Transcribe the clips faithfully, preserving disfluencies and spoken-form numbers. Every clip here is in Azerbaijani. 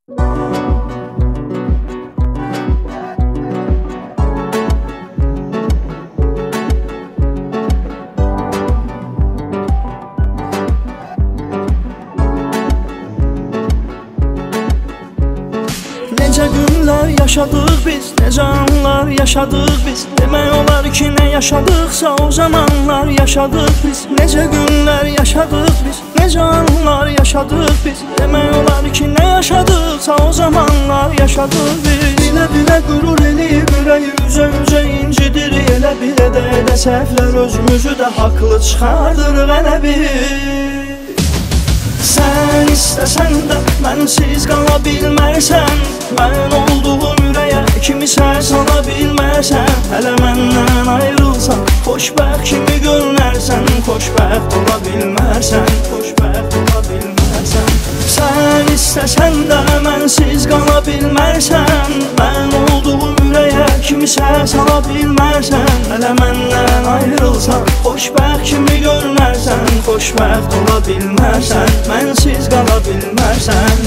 Necə günlər yaşadıq biz, necə anlar yaşadıq biz. Demək olar ki, nə yaşadıqsa o zamanlar yaşadıq biz. Necə günlər yaşadıq biz, necə anlar yaşadıq biz. Demək olar ki, nə yaşadıqsa o zamanlar yaşadıq biz. Bilə-bilə qürur eləyib ürəyi üzə-üzə incidir. Elə bilə də edə səhvlər özümüzü də haqlı çıxardırıq elə bir. Sən istəsən də mənsiz qala bilmərsən. Mən olduğum ürəyə kimisə sala bilmərsən. Hələ məndən ayrılsan, xoşbəxt kimi görünərsən. Xoşbəxt ola bilmərsən, xoşbəxt ola bilmərsən. Sən istəsən də mənsiz qala bilmərsən. Mən olduğum ürəyə kimisə sala bilmərsən. Hələ məndən ayrılsan, xoşbəxt kimi görünərsən. Xoşbəxt ola bilmərsən, mənsiz qala bilmərsən.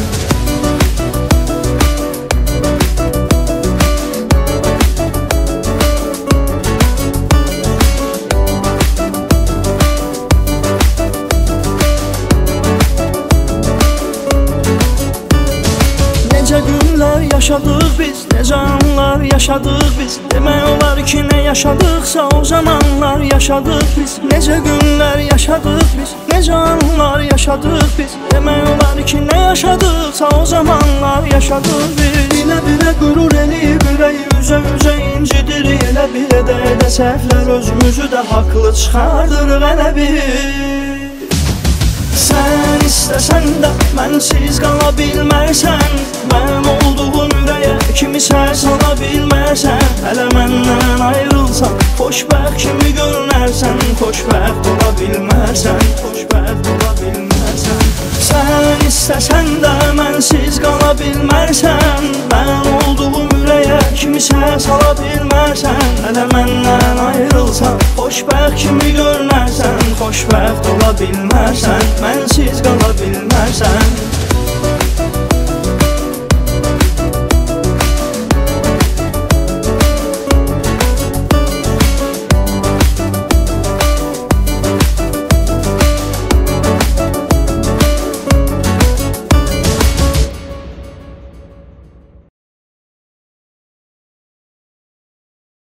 Necə günlər yaşadıq biz, necə anlar yaşadıq biz. Demək olar ki, nə yaşadıqsa o zamanlar yaşadıq biz. Necə günlər yaşadıq biz, necə anlar yaşadıq biz. Demək olar ki, nə yaşadıqsa o zamanlar yaşadıq biz. Bilə-bilə qürur eləyib ürəyi üzə-üzə incidir. Elə bilə də edə səhvlər özümüzü də haqlı çıxardırıq elə bir. Sən istəsən də mənsiz qala bilmərsən. Mən olduğum ürəyə kimisə sala bilmərsən. Hələ məndən ayrılsan, xoşbəxt kimi görünərsən. Xoşbəxt ola bilmərsən, xoşbəxt ola bilmərsən. Sən istəsən də mənsiz qala bilmərsən. Mən olduğum ürəyə kimisə sala bilmərsən. Hələ məndən ayrılsan, xoşbəxt kimi görünərsən. Xoşbəxt ola bilmərsən, mənsiz qala bilmərsən.